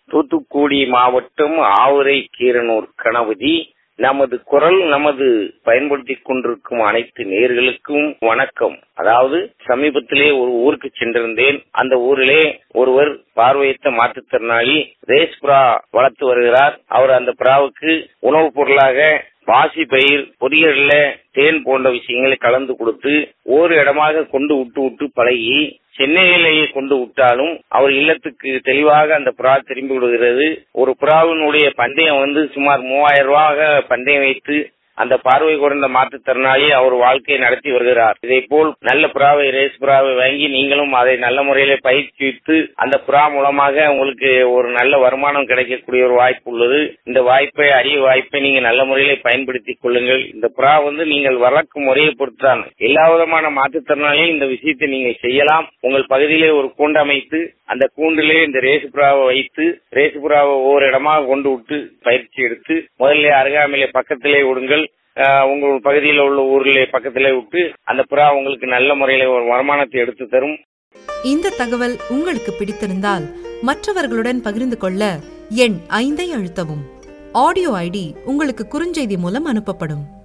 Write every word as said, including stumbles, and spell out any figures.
தூத்துக்குடி மாவட்டம் ஆவுரை கீரனூர் கணபதி. நமது குரல் நமது பயன்படுத்திக் கொண்டிருக்கும் அனைத்து நேயர்களுக்கும் வணக்கம். அதாவது சமீபத்திலே ஒரு ஊருக்கு சென்றிருந்தேன். அந்த ஊரிலே ஒருவர் பார்வையற்ற மாற்றுத்திறனாளி ரேஸ் புறா வளர்த்து வருகிறார். அவர் அந்த புறாவுக்கு உணவுப் பொருளாக பாசி பயிர், பொரியல்ல தேன் போன்ற விஷயங்களை கலந்து கொடுத்து ஒரு இடமாக கொண்டு விட்டு விட்டு பழகி சென்னையிலேயே கொண்டு விட்டாலும் அவர் இல்லத்துக்கு தெளிவாக அந்த புறா திரும்பி விடுகிறது. ஒரு புறாவினுடைய பந்தயம் வந்து சுமார் மூவாயிரம் ரூபாக பந்தயம் வைத்து அந்த பார்வை குறைந்த மாற்றுத்திறனாளி அவர் வாழ்க்கையை நடத்தி வருகிறார். இதே போல் நல்ல புறாவை ரேஸ் புறாவை வாங்கி நீங்களும் அதை நல்ல முறையில பயிற்சித்து அந்த புறா மூலமாக உங்களுக்கு ஒரு நல்ல வருமானம் கிடைக்கக்கூடிய ஒரு வாய்ப்பு உள்ளது. இந்த வாய்ப்பை அரிய வாய்ப்பை நீங்க நல்ல முறையில பயன்படுத்திக் கொள்ளுங்கள். இந்த புறா வந்து நீங்கள் வளர்க்கும் முறையை பொறுத்தான் எல்லா விதமான மாற்றுத்திறனாளியும் இந்த விஷயத்தை நீங்கள் செய்யலாம். உங்கள் பகுதியிலே ஒரு கூண்டு அமைத்து அந்த கூண்டிலே இந்த ரேசு புறாவை வைத்து ரேசு புறாவை ஒவ்வொரு இடமாக கொண்டு விட்டு பயிற்சி எடுத்து முதல்ல அருகாமையிலே பக்கத்திலே விடுங்கள். உங்கள் பகுதியில் உள்ள ஊரிலே பக்கத்திலே விட்டு அந்த புறா உங்களுக்கு நல்ல முறையில ஒரு வருமானத்தை எடுத்து தரும். இந்த தகவல் உங்களுக்கு பிடித்திருந்தால் மற்றவர்களுடன் பகிர்ந்து கொள்ள எண் ஐந்தை அழுத்தவும். ஆடியோ ஐடி உங்களுக்கு குறுஞ்செய்தி மூலம் அனுப்பப்படும்.